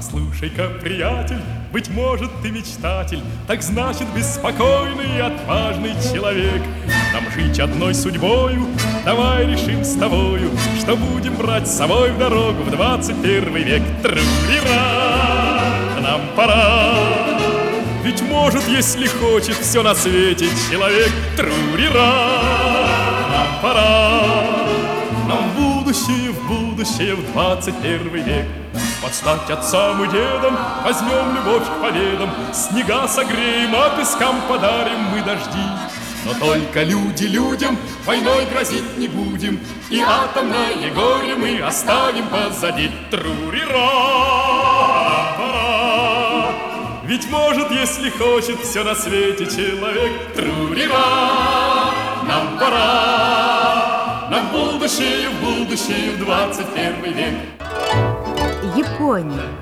Послушай-ка, приятель, быть может, ты мечтатель, так значит, беспокойный и отважный человек. Нам жить одной судьбою, давай решим с тобою, что будем брать с собой в дорогу в 21 век. Тру-ри-ра, нам пора. Ведь может, если хочет, все на свете человек. Тру-ри-ра, нам пора. Нам в будущее, в 21 век. Под стать отцам и дедам возьмем любовь к победам. Снега согреем, а пескам подарим мы дожди. Но только люди людям войной грозить не будем, и атомное горе мы оставим позади. Тру-ри-ра. Ведь может, если хочет, все на свете человек. Тру-ри-ра, нам пора. Нам в будущее, в 21 век. Япония.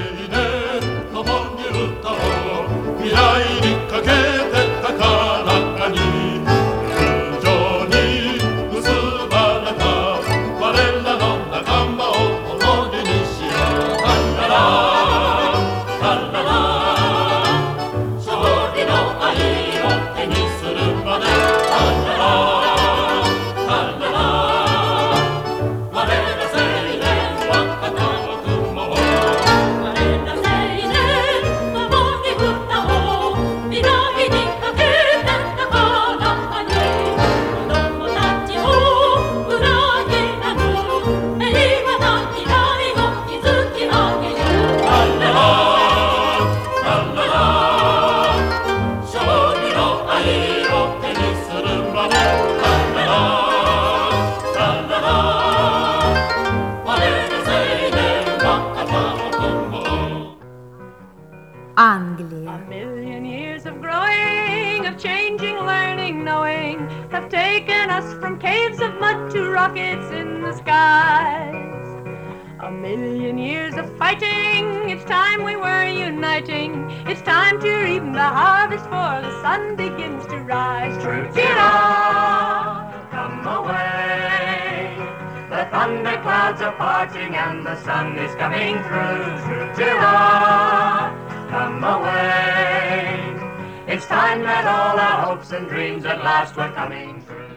Англия. A million years of growing, of changing, learning, knowing, have taken us from caves of mud to rockets in the skies. A million years of fighting, it's time we were uniting. It's time to reap the harvest, for the sun begins to rise. True-tira, come away. The thunder clouds are parting and the sun is coming through. True-tira, come away. It's time that all our hopes and dreams at last were coming true.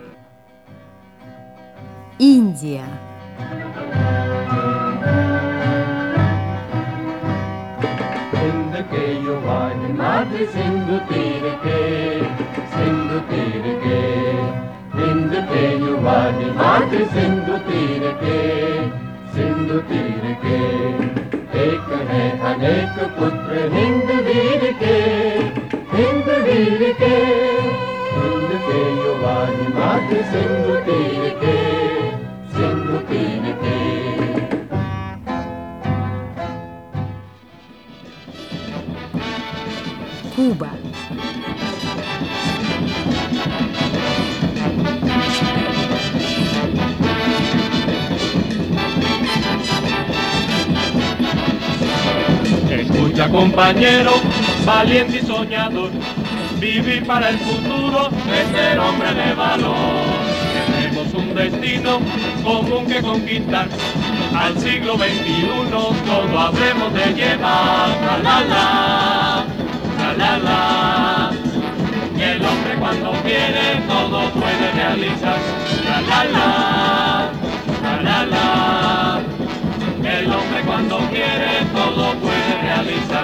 Индия. Sindhu ke yuvani madri Sindhu tere ke, Sindhu tere ke. Sindhu ke yuvani madri Sindhu tere ke, Sindhu tere ke. एक है अनेक पुत्र हिंद वीर के, हिंद वीर के. हिंद के युवानी मात्र सिंधु तीर के, सिंधु तीर के. Куба. Escucha, compañero, valiente y soñador, vivir para el futuro es ser hombre de valor. Tenemos un destino común que conquistar, al siglo XXI todo habremos de llevar. La la la, la la la. El hombre cuando quiere todo puede realizar. La la la, la la la. El hombre cuando quiere todo puede realizar.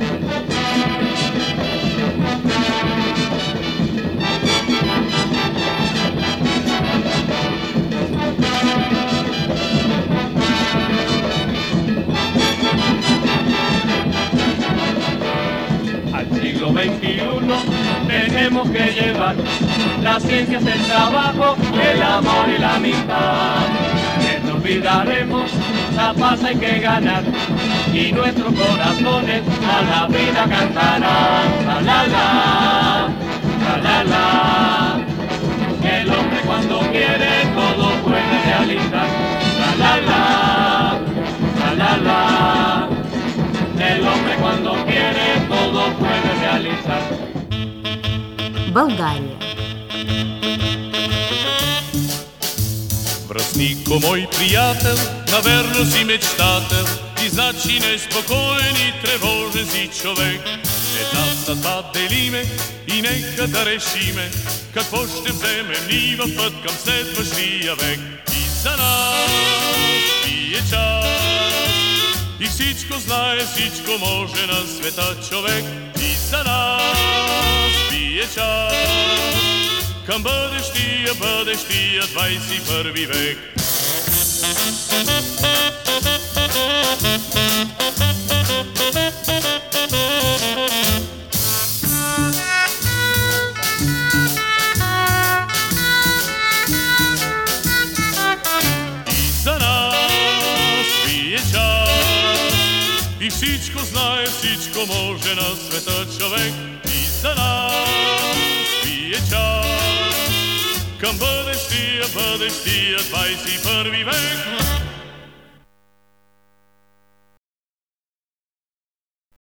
Al siglo XXI tenemos que llevar las ciencias, el trabajo, el amor y la amistad. No olvidaremos, la paz hay que ganar y nuestros corazones a la vida cantarán. La la la, la la la. El hombre cuando quiere todo puede realizar. La la la, la la la. El hombre cuando quiere todo puede realizar. Болгария. Връзнико, мой приятел, наверно си мечтател и и значи неспокоен и тревожен си човек. Една съдба делиме и нека да решиме какво ще вземем ни в път към следващия век. И за нас бие час и всичко знае, всичко може на света човек. И за нас бие час към бъдещия 21 век. И всичко знае, всичко може на света човек. И за нас бие час към бъдещия 21 век.